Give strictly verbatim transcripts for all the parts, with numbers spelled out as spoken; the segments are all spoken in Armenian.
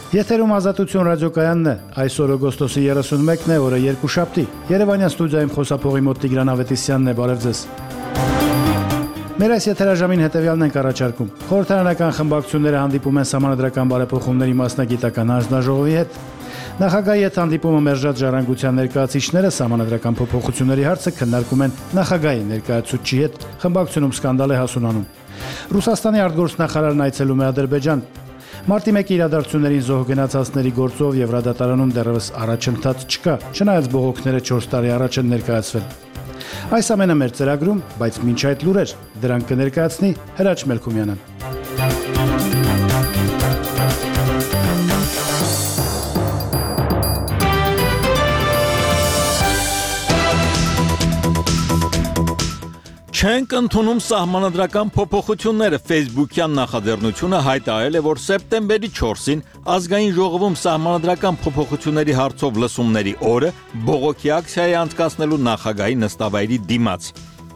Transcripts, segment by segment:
Եթերում Ազատություն ռադիոկայանն է, այսօր օգոստոսի երեսունմեկն է, օրը երկուշաբթի, Երևանյան ստուդիայում խոսափողի մոտ Տիգրան Ավետիսյանն է, բարև ձեզ։ Մեր այս եթերաժամին հետևյալն ենք առաջարկում. խորհրդարանական խմբակցությունները հանդիպում են սահմանադրական բարեփոխումների մասնագիտական հանձնաժողովի հետ։ Նախագահի հետ հանդիպումը մերժած ժառանգության ներկայացուցիչները սահմանադրական փոփոխությունների հարցը քննարկում են նախագահի ներկայացուցչի հետ, խմբակցությունում սկանդալ է հասունանում։ Ռուսաստանի արտգործնախարարն այցելում է Ադրբեջան։ Մարտի մեկի իրադարձություններին զոհ գնացածների գործով Եվրադատարանում դեռևս առաջընթաց չկա, չնայած բողոքները չորս տարի առաջ են ներկայացվել։ Այս ամենը մեր ծրագրում, բայց մինչ այդ լուրեր, դրանք կներկայացնի Հրաչ Մելքումյանը։ Չենք ընդունում սահմանադրական փոփոխությունները Facebook-յան նախաձեռնությունը հայտարարել է, որ սեպտեմբերի չորսին ազգային ժողովում սահմանադրական փոփոխությունների հարցով լսումների օրը բողոքի ակցիա է անցկացնելու նախագահի նստավայրի դիմաց։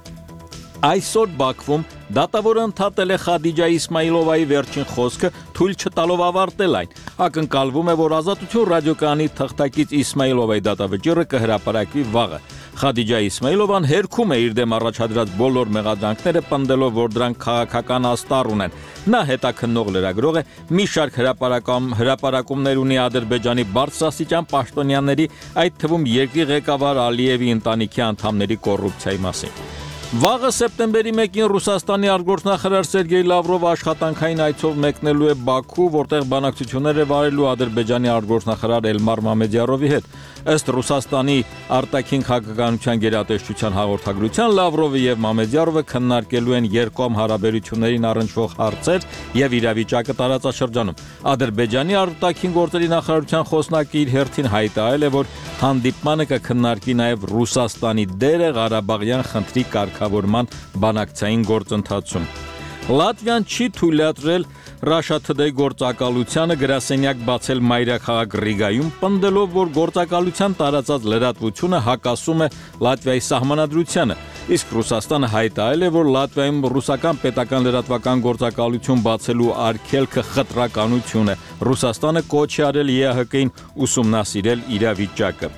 Այսօր Բաքվում դատավորը ընդհատել է Խադիջա Իսմայիլովայի վերջին խոսքը, թույլ չտալով ավարտել այն։ Ակնկալվում է, որ Ազատություն ռադիոկայանի թղթակից Իսմայիլովայի դատավճիռը կհրապարակվի վաղը։ Խադիջա Իսմայիլովան հերքում է իր դեմ առաջադրած բոլոր մեղադրանքները, պնդելով, որ դրանք քաղաքական աստառ ունեն։ Նա հետաքննող լրագրող է, մի շարք հրապարակումներ ունի Ադրբեջանի բարձրաստիճան պաշտոնյաների, այդ թվում երկրի ղեկավար Ալիևի ընտանիքի անդամների կոռուպցիայի մասին։ Վաղը սեպտեմբերի մեկին Ռուսաստանի արտգործնախարար Սերգեյ Լավրովը աշխատանքային այցով մեկնելու է Բաքու, որտեղ բանակցություններ է վարելու Ադրբեջանի արտգործնախարար Էլմար Մամեդյարովի հետ։ Ըստ Ռուսաստանի արտաքին քաղաքականության գերատեսչության հաղորդագրության Լավրովը եւ Մամեդյարովը քննարկելու են երկկողմ հարաբերություններին առնչվող հարցեր եւ իրավիճակը տարածաշրջանում։ Ադրբեջանի արտաքին գործերի նախարարության խոսնակը իր հերթին հայտարարել է, որ հանդիպմանը կքննարկի նաեւ Ռուսաստանի դերը Ղարաբաղյան խնդրի կարգավորման բանակցային գործընթացում։ Լատվիան չի թույլատրել Russia Today գործակալությանը գրասենյակ բացել մայրաքաղաք Ռիգայում, պնդելով, որ գործակալության տարածած լրատվությունը հակասում է Լատվիայի սահմանադրությանը, իսկ Ռուսաստանը հայտարարել է, որ Լատվիայում ռուսական պետական լրատվական գործակալություն բացելու արգելքը խտրականություն է։ Ռուսաստանը կոչ է արել Է Հ Կ-ին ուսումնասիրել իրավիճակը։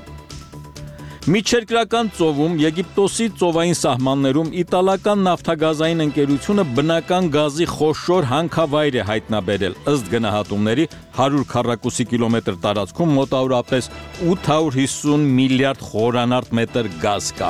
Միջերկրական ծովում Եգիպտոսի ծովային սահմաններում իտալական նավթագազային ընկերությունը բնական գազի խոշոր հանքավայր է հայտնաբերել։ Ըստ գնահատումների հարյուր քառակուսի կիլոմետր տարածքում մոտավորապես ութ հարյուր հիսուն միլիարդ խորանարդ մետր գազ կա։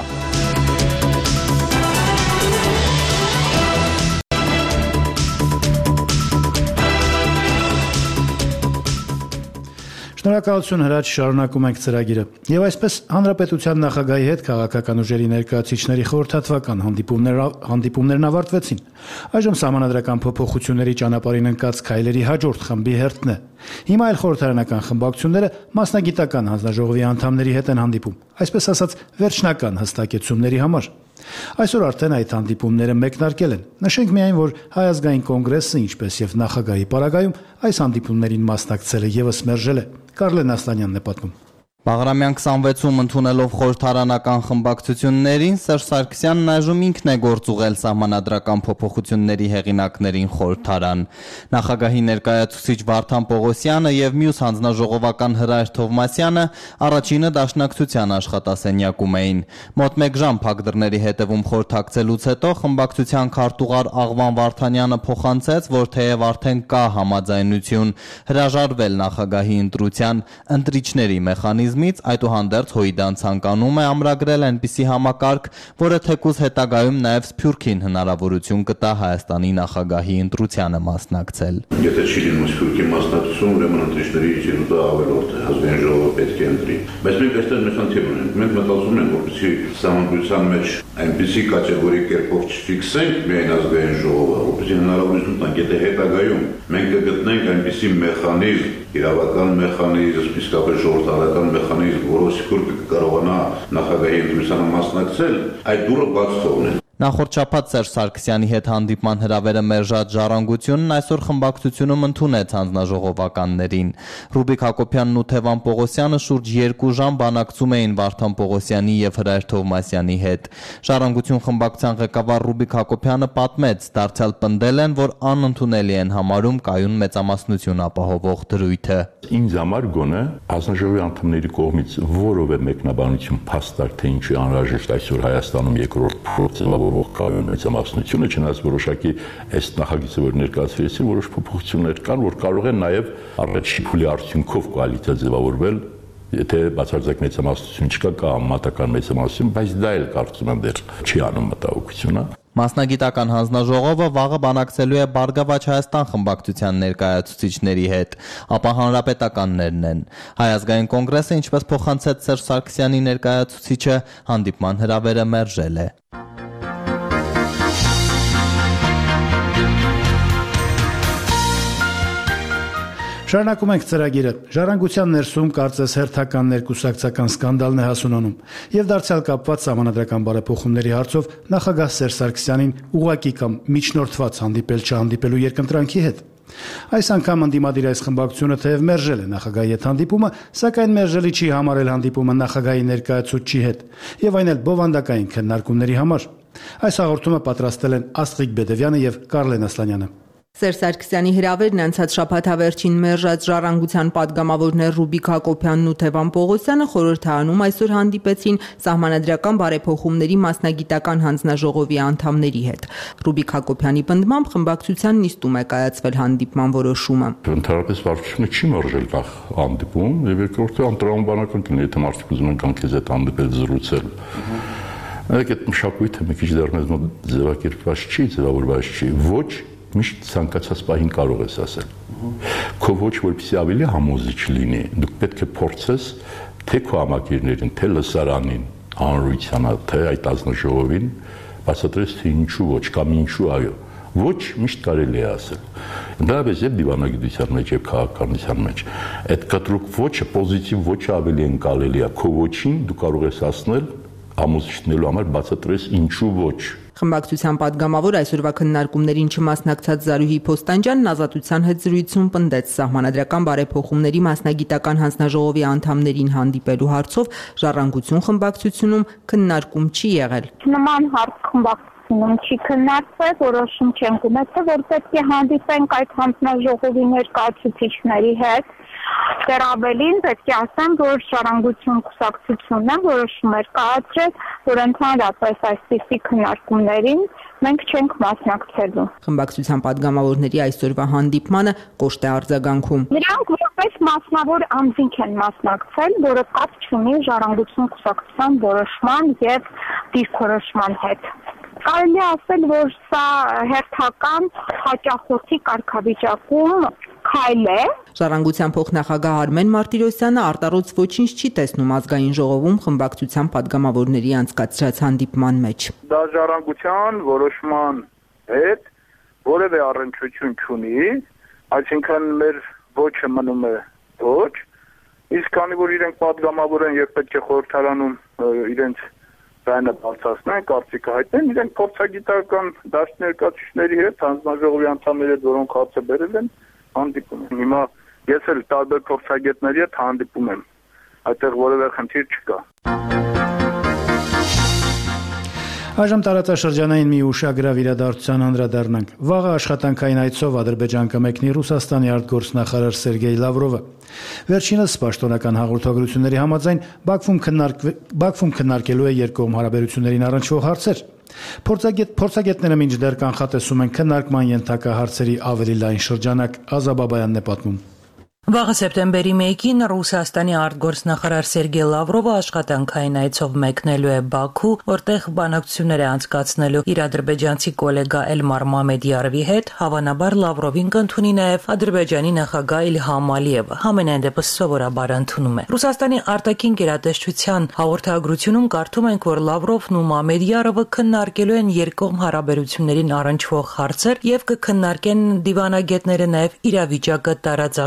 Շնորհակալություն Հրաչ, շարունակում ենք ծրագիրը։ Եվ այսպես հանրապետության նախագահի հետ քաղաքական ուժերի ներկայացուցիչների խորհրդատվական հանդիպումներն ավարտվեցին։ Այժմ սահմանադրական փոփոխությունների ճանապարհին ընկած քայլերի հաջորդ խմբի հերթն է։ Հիմա այլ խորհրդարանական խմբակցությունները մասնագիտական հանձնաժողովի անդամների հետ են հանդիպում, այսպես ասած վերջնական հստակեցումների համար։ Այսօր արդեն այդ հանդիպումները մեկնարկել են։ Նշենք միայն, որ Հայ ազգային կոնգրեսը, ինչպես եւ նախագահի պարագայում, այս հանդիպումներին մասնակցել է եւս մերժել է։ Կարլեն Ասլանյանն է պատմում։ Բաղրամյան քսանվեցում ընդունելով խորհրդարանական խմբակցություններին, Սերժ Սարգսյանն այժմ ինքն է գործ ուղղել սահմանադրական փոփոխությունների հեղինակներին խորհրդարան։ Նախագահի ներկայացուցիչ Վարդան Պողոսյանը եւ մյուս հանձնաժողովական Հրայր Թովմասյանը առաջինը դաշնակցության աշխատասենյակում էին։ Մոտ մեկ ժամ փակ դռների հետևում խորհրդակցելուց հետո խմբակցության քարտուղար Աղվան Վարդանյանը փոխանցեց, որ թեև արդեն կա համաձայնություն հրաժարվել նախագահի ընտրության ընտրիչների մեխանիզմից, այդուհանդերձ Հույդան ցանկանում է ամրագրել այնպիսի համակարգ, որը թեկուզ հետագայում նաև Սփյուռքին հնարավորություն կտա Հայաստանի նախագահի ընտրությանը մասնակցել։ Եթե չի լինում Սփյուռքի մասնակցություն, ուրեմն ընտրիչների ելույթը ավելորդ է, ազգային ժողովը պետք է ընտրի։ Բայց մենք այստեղ մի խնդիր ունենք։ Մենք մտածում ենք, որպեսզի սահմանադրության մեջ այնպիսի կատեգորի կերպով չֆիքսենք միայն ազգային ժողովը, որպեսզի հնարավորություն տանք, եթե հետագայում մենք կգտնենք այնպիսի մեխանիզմ, իրավական մեխանիզմ, իսկապես ժողովրդական մեխանիզմ, որով Սփյուռքը կարողանա նախագահի ընտրությանը մասնակցել, այդ դուռը բաց թողնել։ Նախորդ շաբաթ Սերժ Սարգսյանի հետ հանդիպման հրավերը մերժած Ժառանգությունն այսօր խմբակցությունում ընդունեց հանձնաժողովականներին։ Ռուբիկ Հակոբյանն ու Թևան Պողոսյանը շուրջ երկու ժամ բանակցում էին Վարդան Պողոսյանի եւ Հրայր Թովմասյանի հետ։ Ժառանգություն խմբակցության ղեկավար Ռուբիկ Հակոբյանը պատմեց, դարձյալ պնդել են, որ անընդունելի են համարում կայուն մեծամասնություն ապահովող դրույթը։ Ինձ համար գոնե հանձնաժողովի անդամների կողմից որևէ մեկնաբանություն փաստարկ թե ինչի անհրաժեշտ այսօր Հայաստանում երկրորդ փորձավորող կայուն մեծամասնությունը, չնայած որոշակի այս նախագիծը, որ ներկայացրեցին, որոշ փոփոխություններ կան, որ կարող են նաև առաջի փուլի արդյունքով կոալիցիա ձևավորվել, եթե բացարձակ մեծամասնություն չկա, կա համատական մեծամասնություն, բայց դա էլ կարծում եմ դեռ չի անում մտահոգությունը։ Մասնագիտական հանձնաժողովը վաղը բանակցելու է Բարգավաճ Հայաստան խմբակցության ներկայացուցիչների հետ, ապա հանրապետականներն են։ Հայ ազգային կոնգրեսը, ինչպես փոխանցեց Սերժ Սարգսյանի ներկայացուցիչը, հանդիպման հրավերը մերժել է։ Շարունակում ենք ծրագիրը։ Ժառանգության ներսում կարծես հերթական ներկուսակցական սկանդալն է հասունանում եւ դարձյալ կապված սահմանադրական բարեփոխումների հարցով նախագահ Սերժ Սարգսյանին ուղղակի կամ միջնորդված հանդիպել չհանդիպելու երկընտրանքի հետ։ Այս անգամ ընդդիմադիր այս խմբակցությունը թեև մերժել է նախագահի հետ հանդիպումը, սակայն մերժելի չի համարել հանդիպումը նախագահի ներկայացուցչի հետ եւ այն էլ բովանդակային քննարկումների համար։ Այս հաղորդումը պատրաստել են Աստղիկ Բեդևյանը եւ Կարլեն Ասլանյանը։ Սերժ Սարգսյանի հրավերն անցած շաբաթավերջին մերժած Ժառանգության պատգամավորներ Ռուբիկ Հակոբյանն ու Թևան Պողոսյանը խորհրդարանում այսօր հանդիպեցին սահմանադրական բարեփոխումների մասնագիտական հանձնաժողովի անդամների հետ։ Ռուբիկ Հակոբյանի պնդմամբ խմբակցության նիստում է կայացվել հանդիպման որոշումը։ Ընդհանրապես վարչությունը չի մերժել նախ հանդիպում եւ երկրորդը անտրամաբանական կլինի, եթե մարդիկ ուզում են կան քեզ հետ հանդիպել զրուցել։ Այդ մշակույթը մի քիչ դեռ մեզ մոտ ձևակերպված չի, ձևավորված չի։ Ոչ միշտ ցանկացած պահին կարող ես ասել։ Քո ոչ որպեսզի ավելի համոզիչ լինի, դուք պետք է փորձես թե քո համակիրներին, թե լսարանին, հանրությանը, թե այդ ազնաժողովին բացատրես թե ինչու ոչ կամ ինչու այո։ Ոչ միշտ կարելի է ասել։ Դրանից եւ դիվանագիտության մեջ եւ քաղաքականության մեջ այդ կտրուկ ոչը պոզիտիվ ոչը ավելի ընկալելի է։ Քո ոչին դու կարող ես ասնել ամուսնելու համար բացատրես ինչու ոչ։ Խմբակցության պատգամավոր այսօրվա քննարկումներին չմասնակցած Զարուհի Փոստանջյանն Ազատության հետ զրույցում պնդեց սահմանադրական բարեփոխումների մասնագիտական հանձնաժողովի անդամներին հանդիպելու հարցով Ժառանգություն խմբակցությունում քննարկում չի եղել։ Նման հարց խմբակցությունում չի քննարկվել, որոշում չենք ունեցել, որ պետք է հանդիպենք այդ հանձնաժողովի ներկայացուցիչների հետ։ Դեռ ավելին պետք է ասեմ, որ Ժառանգություն կուսակցությունն է որոշումներ կայացրել, որ ընդհանրապես այսպիսի քննարկումներին մենք չենք մասնակցելու։ Խմբակցության պատգամավորների այսօրվա հանդիպմանը կոշտ է արձագանքում։ Նրանք որպես մասնավոր անձինք են մասնակցել, որը կապ չունի Ժառանգություն կուսակցության որոշման եւ դիրքորոշման հետ։ Կարելի է ասել, որ սա հերթական հաճախորդի կարգավիճակում քայլ է։ Ժառանգության փոխնախագահ Արմեն Մարտիրոսյանը արտառոց ոչինչ չի տեսնում ազգային ժողովում խմբակցության պատգամավորների անցկացրած հանդիպման մեջ։ Դա Ժառանգության որոշման հետ որևէ առնչություն չունի, այսինքն մեր ոչը մնում է ոչ, իսկ քանի որ իրենք պատգամավոր են եւ պետք է խորհրդարանում իրենց բանը բացասնեն, կարծիքը հայտնեն, իրենք փորձագիտական դաշտ ներկայացուցիչների հետ, հանձնաժողովի անդամների հետ, որոնք հացը բերել են, հանդիպում են։ Հիմա ես էլ տարբեր փորձագետների հետ հանդիպում եմ, այդտեղ որևէ խնդիր չկա։ Այժմ տարածաշրջանային մի ուշագրավ իրադարձության անդրադառնանք։ Վաղը աշխատանքային այցով Ադրբեջան կմեկնի Ռուսաստանի արտգործնախարար Սերգեյ Լավրովը։ Վերջինս պաշտոնական հաղորդագրությունների համաձայն Բաքվում Բաքվում քննարկելու է երկկողմ հարաբերություններին առնչվող հարցեր։ Փորձագետ փորձագետները մինչդեռ կանխատեսում են քննարկման ենթակա հարցերի ավելի լայն շրջանակ։ Ազա Բաբայանն է պատմում։ Վաղը սեպտեմբերի մեկին Ռուսաստանի արտգործնախարար Սերգեյ Լավրովը աշխատանքային այցով մեկնելու է Բաքու, որտեղ բանակցություններ է անցկացնելու իր ադրբեջանցի գոլեգա Էլմար Մամեդյարովի հետ, հավանաբար Լավրովին կընդունի նաև Ադրբեջանի նախագահ Իլհամ Ալիևը, համենայն դեպս սովորաբար ընդունում է։ Ռուսաստանի արտաքին գերատեսչության հաղորդագրությունում կարդում ենք, որ Լավրովն ու Մամեդյարովը քննարկելու են երկկողմ հարաբերություններին առնչվող հարցեր եւ կքննարկեն դիվանագետները նաև իրավիճակը տարածաշրջանում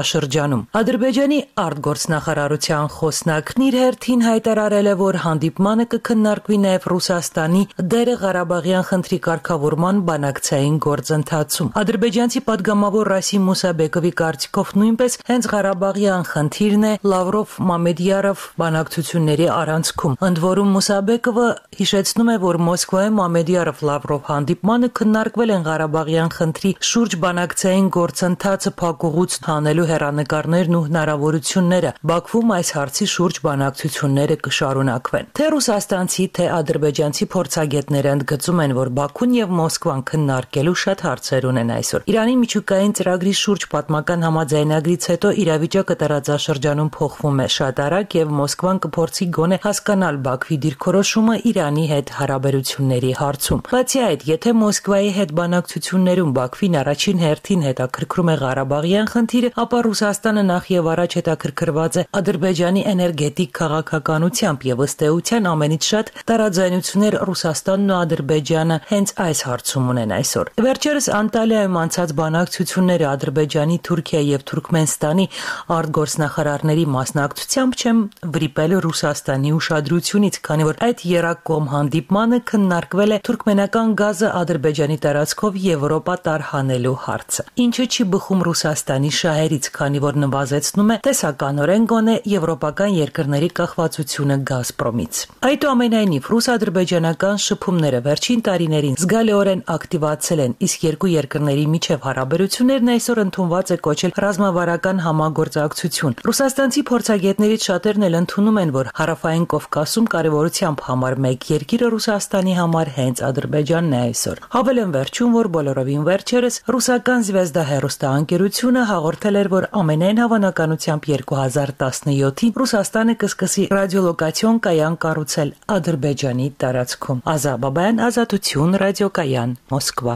Ադրբեջանում։ Ադրբեջանի արտգործնախարարության խոսնակն իր հերթին հայտարարել է, որ հանդիպմանը կքննարկվի նաև Ռուսաստանի դերը Ղարաբաղյան խնդրի կարգավորման բանակցային գործընթացում։ Ադրբեջանցի падգամավոր Ռասիմ Մուսաբեկովի կարծիքով նույնպես հենց Ղարաբաղյան խնդիրն է Լավրով-Մամեդյարով բանակցությունների առանցքում։ Ընդ որում Մուսաբեկովը հիշեցնում է, որ Մոսկվայում Մամեդյարով-Լավրով հանդիպմանը քննարկվել են Ղարաբաղյան խնդրի շուրջ բանակցային գործընթացը փակուղուց հանելու հեռանկարներն ու հնարավորությունները։ Բաքվում այս հարցի շուրջ բանակցությունները կշարունակվեն։ Թե ռուսաստանցի, թե ադրբեջանցի փորձագետները ընդգծում են, որ Բաքուն եւ Մոսկվան քննարկելու շատ հարցեր ունեն այսօր։ Իրանի միջուկային ծրագրի շուրջ պատմական համաձայնագրից հետո իրավիճակը տարածաշրջանում փոխվում է շատ արագ եւ Մոսկվան կփորձի գոնե հասկանալ Բաքվի դիրքորոշումը Իրանի հետ հարաբերությունների հարցում։ Բացի այդ, եթե Մոսկվայի հետ բանակցություններում Բաքվին առաջին հերթին հետաքրքրում է Ղարաբաղյան խնդիրը, ապա Ռուսաստանը նախ եւ առաջ հետաքրքրված է Ադրբեջանի էներգետիկ քաղաքականությամբ եւ ըստ էության ամենից շատ տարաձայնություններ Ռուսաստանն ու Ադրբեջանը հենց այս հարցում ունեն այսօր։ Վերջերս Անտալիայում անցած բանակցությունները Ադրբեջանի, Թուրքիայի եւ Թուրքմենստանի արտգործնախարարների մասնակցությամբ չեմ վրիպել Ռուսաստանի ուշադրությունից, քանի որ այդ երակողմ հանդիպմանը քննարկվել է թուրքմենական գազը Ադրբեջանի տարածքով Եվրոպա տարհանելու հարցը, ինչը չի բխում Ռուսաստանի շահերից, քանի որ նվազեցնում է տեսականորեն գոնե եվրոպական երկրների կախվածությունը Գազպրոմից։ Այդուամենայնիվ, ռուս-ադրբեջանական շփումները վերջին տարիներին զգալիորեն ակտիվացել են, իսկ երկու երկրների միջև հարաբերություններն այսօր ընդունված է կոչել ռազմավարական համագործակցություն։ Ռուսաստանցի փորձագետներից շատերն էլ ընդունում են, որ Հարավային Կովկասում կարևորությամբ համար մեկ երկիրը Ռուսաստանի համար հենց Ադրբեջանն է այսօր։ Հավելեմ վերջում, որ բոլորովին վերջերս ռուսական Զվեզդա հեռուստաընկերությունը հաղորդել էր, որ ամենայն հավանականությամբ երկու հազար տասնյոթին Ռուսաստանը կսկսի ռադիոլոկացիոն կայան կառուցել Ադրբեջանի տարածքում։ Ազա Բաբայան, Ազատություն, ռադիոկայան, Մոսկվա։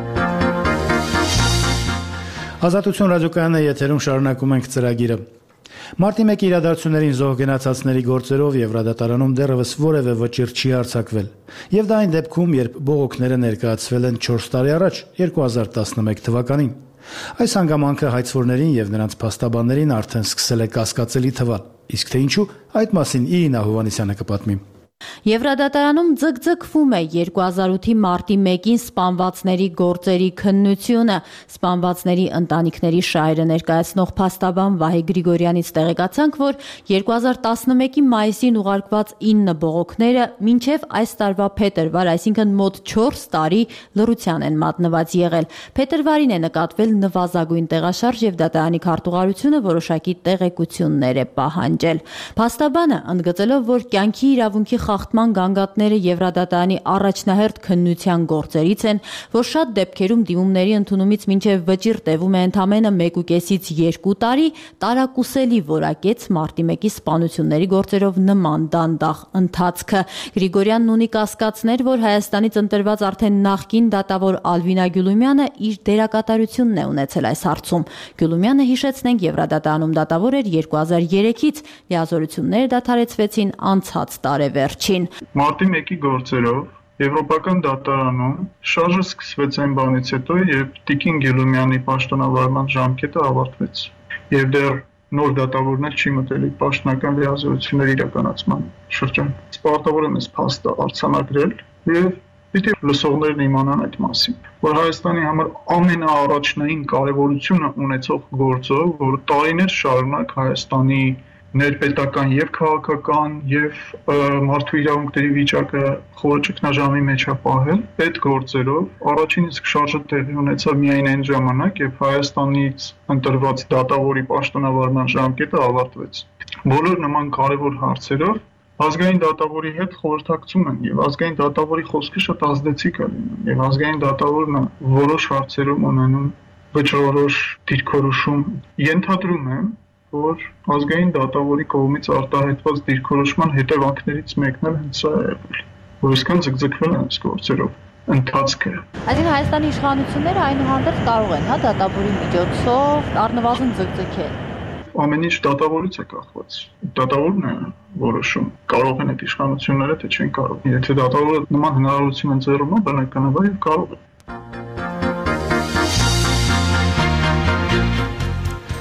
Ազատություն ռադիոկայանը եթերում շարունակում ենք ծրագիրը։ Մարտի մեկի իրադարձություններին զոհ գնացածների գործերով Եվրադատարանում դեռևս որևէ վճիռ չի արձակվել։ Եվ դա այն դեպքում, երբ բողոքները ներկայացվել են չորս տարի առաջ, երկու հազար տասնմեկ թվականին։ Այս հանգամանքը հայցվորներին եւ նրանց փաստաբաններին արդեն սկսել է կասկածելի թվալ։ Իսկ թե ինչու, այդ մասին Իրինա Հովհաննիսյանը կպատմի։ Եվրադատարանում ձգձգվում է երկու հազար ութի մարտի մեկին սպանվածների գործերի քննությունը։ Սպանվածների ընտանիքների շահերը ներկայացնող փաստաբան Վահե Գրիգորյանից տեղեկացանք, որ երկու հազար տասնմեկի մայիսին ուղարկված ինը բողոքները մինչև այս տարվա փետրվար, այսինքն մոտ չորս տարի լռության են մատնված եղել։ Փետրվարին է նկատվել նվազագույն տեղաշարժ եւ դատարանի քարտուղարությունը որոշակի տեղեկություններ է պահանջել։ Փաստաբանը ընդգծելով, որ կյանքի իրավունքի խախտման գանգատները Եվրադատարանի առաջնահերթ քննության գործերից են, որ շատ դեպքերում դիմումների ընդունումից մինչև վճիռ տևում է ընդամենը մեկուկեսից երկու տարի, տարակուսելի որակեց մարտի մեկի սպանությունների գործերով նման դանդաղ ընթացքը։ Գրիգորյանն ունի կասկածներ, որ Հայաստանից ընտրված արդեն նախկին դատավոր Ալվինա Գյուլումյանը իր դերակատարությունն է ունեցել այս հարցում։ Գյուլումյանը, հիշեցնենք, Եվրադատարանում դատավոր էր երկու հազար երեքից, լիազորությունները դադարեցվեցին անցած տարեվերջին։ Մարտի մեկի գործերով Եվրոպական դատարանում շարժը սկսվեց այն բանից հետո, երբ Տիկին Գյուլումյանի պաշտոնավարման ժամկետը ավարտվեց, եւ դեռ նոր դատավորն էլ չի մտել պաշտոնական լիազորությունների իրականացման շրջան։ Պարտավոր եմ այս փաստը արձանագրել եւ պիտի լսողներն իմանան այդ մասին, որ Հայաստանի համար ամենաառաջնային կարևորությունը ունեցող գործը, որ տարիներ շարունակ Հայաստանի ներպետական եւ քաղաքական եւ մարդու իրավունքների վիճակը խորը ճգնաժամի մեջ է պահել, այդ գործերով առաջին իսկ շարժը տեղի ունեցավ միայն այն ժամանակ, երբ Հայաստանից ընտրված դատավորի պաշտոնավարման ժամկետը ավարտվեց։ Բոլոր նման կարևոր հարցերով ազգային դատավորի հետ խորհրդակցում են եւ ազգային դատավորի խոսքը շատ ազդեցիկ է լինում եւ ազգային դատավորը որոշ հարցերում ունենում վճռորոշ դիրքորոշում։ Ենթադրում եմ, որ ազգային դատավորի կողմից արտահայտված դիրքորոշման հետևանքներից մեկն էլ հենց սա է եղել, որ այսքան ձգձգվել են այս գործերով ընթացքը։ Այսինքն Հայաստանի իշխանությունները այնուհանդերձ կարող են, հա, դատավորի միջոցով առնվազն ձգձգել։ Ամեն ինչ դատավորից է կախված։ Դատավորն է որոշում, կարող են այդ իշխանությունները, թե չեն կարող։ Եթե դատավորը նման հնարավորություն ընձեռում է, բնականաբար եւ կարող է։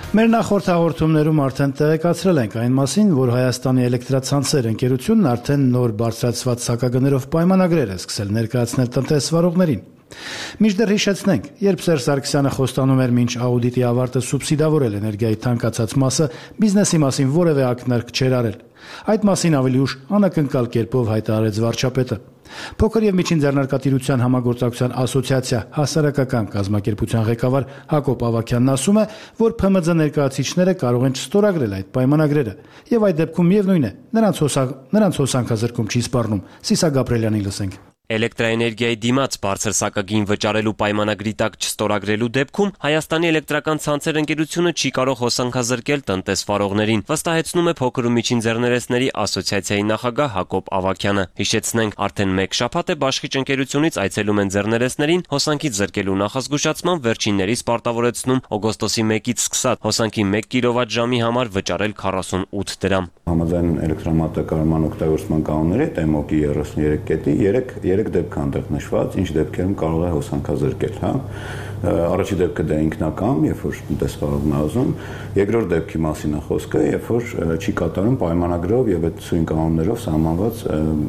Մեր նախորդ հաղորդումներում արդեն տեղեկացրել ենք այն մասին, որ Հայաստանի էլեկտրացանցեր ընկերությունն արդեն նոր բարձրացված սակագներով պայմանագրեր է սկսել ներկայացնել տնտեսվարողներին։ Մինչդեռ հիշեցնենք, երբ Սերժ Սարգսյանը խոստանում էր մինչ աուդիտի ավարտը սուբսիդավորել էներգիայի թանկացած մասը, բիզնեսի մասին որևէ ակնարկ չէր արել։ Այդ մասին ավելի ուշ անակնկալ կերպով հայտարարեց վարչապետը։ Փոքր եւ միջին ձեռնարկատիրության համագործակցության ասոցիացիա հասարակական կազմակերպության ղեկավար Հակոբ Ավագյանն ասում է, որ ՓՄՁ ներկայացիչները կարող են չստորագրել այդ պայմանագրերը, եւ այդ դեպքում միևնույն է, նրանց հոսանք, նրանց հոսանքազրկում չի սպառնում։ Սիսա Գաբրելյանի լսենք։ Էլեկտրաէներգիայի դիմաց բարձր սակագին վճարելու պայմանագրի տակ չստորագրելու դեպքում Հայաստանի էլեկտրական ցանցեր ընկերությունը չի կարող հոսանքազրկել տնտեսվարողներին, վստահեցնում է փոքր ու միջին ձեռներեցների ասոցիացիայի նախագահ Հակոբ Ավագյանը։ Հիշեցնենք, արդեն մեկ շաբաթ է բաշխիչ ընկերությունից այցելում են ձեռներեցներին հոսանքից զրկելու նախազգուշացման վերջիններից պարտավորեցնում օգոստոսի մեկից սկսած հոսանքի մեկ կիլովատ-ժամի համար վճարել քառասունութ դրամ։ Համաձայն էլեկտրամատակարարման օգտագործման կանոնների հետ էմօԿ-ի երեսուններեք կետի երեք դեպք այնտեղ նշված, ինչ դեպքերում կարող է հոսանքազրկել, հա։ Առաջի դեպքը դա ինքնակամ, երբ որ տնտեսվարողն է ուզում, երկրորդ դեպքի մասին է խոսքը, երբ որ չի կատարում պայմանագրով եւ այդ սույն կանոններով սահմանված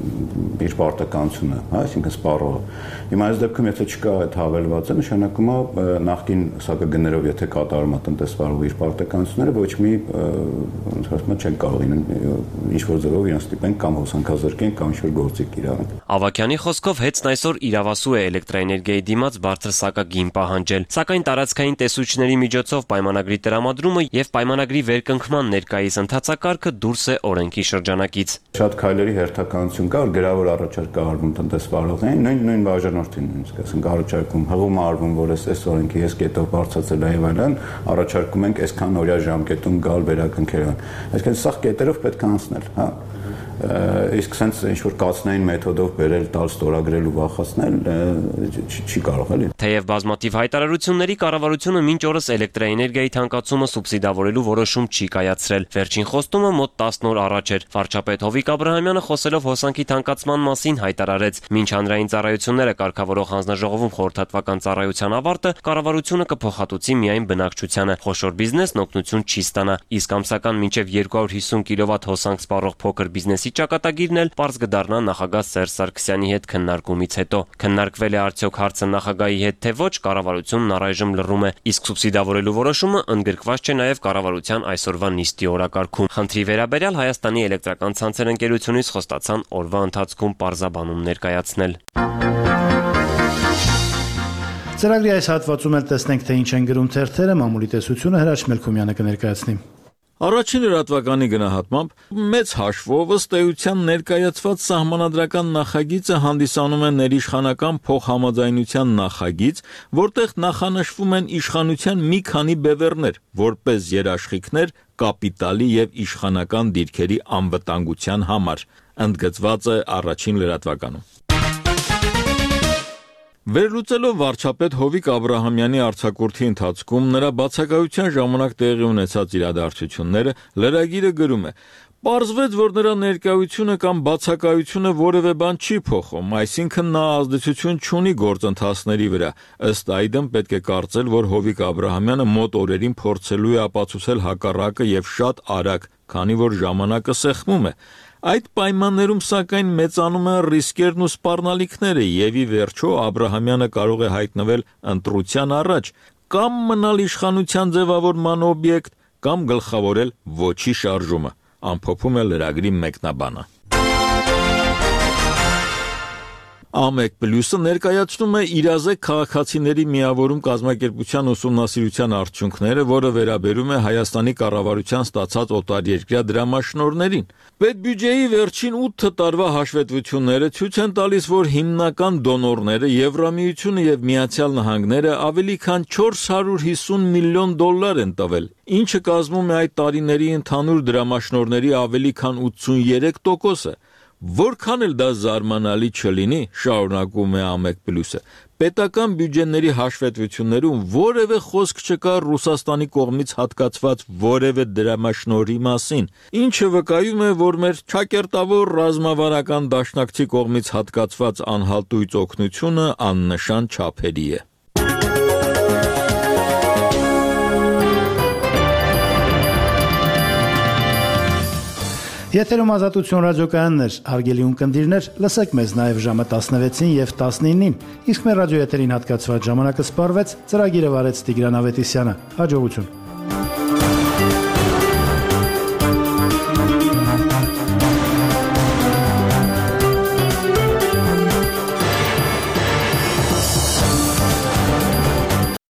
իր պարտականությունը, հա, այսինքն սպառողը։ Հիմա այս դեպքում եթե չկա այդ հավելվածը, նշանակում է նախկին սակագներով եթե կատարում է տնտեսվարողը իր պարտականությունները, ոչ մի ոնց ասում են չեն կարող ինչ որ ձևով իրեն ստիպեն կամ հոսանքազրկեն կամ ինչ որ գործիք իրավեն։ Ավագյանի խոսքով հեծն այսօր իրավասու է էլեկտրաէներգիայի դիմաց բարձր սակագին պահանջել, սակայն տարածքային տեսուչների միջոցով պայմանագրի տրամադրումը եւ պայմանագրի վերկնքման ներկայիս ընթացակարգը դուրս է օրենքի շրջանակից։ Շատ քայլերի հերթականություն կա, գրավոր առաջարկ կա արվում տնտեսվարողներին, նույն նույն բաժանորդին նույնիսկ ասենք առաջարկում հղում արվում, որ այս օրենքի այս կետով բարձրացել է եւ այլն, առաջարկում ենք այսքան օրյա ժամկետում գալ վերակնքել։ Այսինքն սա կետերով պետք է անցնել, հա։ Իսկ sense ինչ որ կացնային մեթոդով բերել տալ ստորագրել ու վախացնել չի կարող էլի։ Թեև բազմաթիվ հայտարարությունների կառավարությունը մինչ օրս էլեկտրաէներգիայի թանկացումը սուբսիդավորելու որոշում չի կայացրել։ Վերջին խոստումը մոտ տասն օր առաջ էր։ Վարչապետ Հովիկ Աբրահամյանը խոսելով հոսանքի թանկացման մասին հայտարարեց. մինչ հանրային ծառայությունները կարգավորող հանձնաժողովում խորհրդատվական ծառայության ավարտը կառավարությունը կփոխհատուցի միայն բնակչությանը։ Խոշոր բիզնեսն օգնություն չի ստանա, իսկ ամսական մինչև երկու հարյուր հիսուն կիլովատ հոսանք սպառող փոքր բիզնեսի ճակատագիրն էլ պարզ կդառնա նախագահ Սերժ Սարգսյանի հետ քննարկումից հետո։ Քննարկվել է արդյոք հարցը նախագահի հետ թե ոչ, կառավարությունն առայժմ լռում է, իսկ սուբսիդավորելու որոշումը ընդգրկված չէ նաև կառավարության այսօրվա նիստի օրակարգում։ Խնդրի վերաբերյալ Հայաստանի էլեկտրական ցանցեր ընկերությունից խոստացան օրվա ընթացքում պարզաբանում ներկայացնել։ Ծրագրի այս հատվածում էլ տեսնենք, թե ինչ են գրում թերթերը, մամուլի տեսությունը Հրաչ Մելքումյանը կներկայացնի։ Առաջին լրատվականի գնահատմամբ մեծ հաշվով ըստ էության ներկայացված սահմանադրական նախագիծը հանդիսանում է ներիշխանական փոխհամաձայնության նախագիծ, որտեղ նախանշվում են իշխանության մի քանի բևեռներ, որպես երաշխիքներ կապիտալի եւ իշխանական դիրքերի անվտանգության համար, ընդգծված է առաջին լրատվականում։ Վերլուծելով վարչապետ Հովիկ Աբրահամյանի արձակուրդի ընթացքում նրա բացակայության ժամանակ տեղի ունեցած իրադարձությունները լրագիրը գրում է. Պարզվեց, որ նրա ներկայությունը կամ բացակայությունը որևէ բան չի փոխում, այսինքն նա ազդեցություն չունի գործընթացների վրա։ Ըստ այդմ պետք է կարծել, որ Հովիկ Աբրահամյանը մոտ օրերին փորձելու է ապացուցել հակառակը եւ շատ արագ, քանի որ ժամանակը սեղմում է։ Այդ պայմաններում սակայն մեծանում են ռիսկերն ու սպառնալիքները եւ ի վերջո Աբրահամյանը կարող է հայտնվել ընտրության առաջ կամ մնալ իշխանության ձևավորման օբյեկտ կամ գլխավորել ոչի շարժումը, ամփոփում է լրագրի մեկնաբանը։ Ամեկ պլյուսը ներկայացնում է իրազեկ քաղաքացիների միավորում կազմակերպության ուսումնասիրության արդյունքները, որը վերաբերում է Հայաստանի կառավարության ստացած օտարերկրյա դրամաշնորհներին։ Պետբյուջեի վերջին ութ տարվա հաշվետվությունները ցույց են տալիս, որ հիմնական դոնորները Եվրամիությունը եւ Միացյալ Նահանգները ավելի քան չորս հարյուր հիսուն միլիոն դոլար են տվել, ինչը կազմում է այդ տարիների ընդհանուր դրամաշնորհների ավելի քան ութսուներեք տոկոսը։ Որքան էլ դա զարմանալի չլինի, շարունակում է Ամեկ պլյուսը, պետական բյուջեների հաշվետվություններում որևէ խոսք չկա Ռուսաստանի կողմից հատկացված որևէ դրամաշնորհի մասին, ինչը վկայում է, որ մեր ճակերտավոր ռազմավարական դաշնակցի կողմից հատկացված անհալտույց օգնությունը աննշան չափերի է։ Եթերում Ազատություն ռադիոկայաններ, հարգելի ունկնդիրներ, լսեք մեզ նաև ժամը տասնվեցին եւ տասնինին։ Իսկ մեր ռադիոեթերին հատկացված ժամանակը սպառվեց, ծրագիրը վարեց Տիգրան Ավետիսյանը։ Հաջողություն։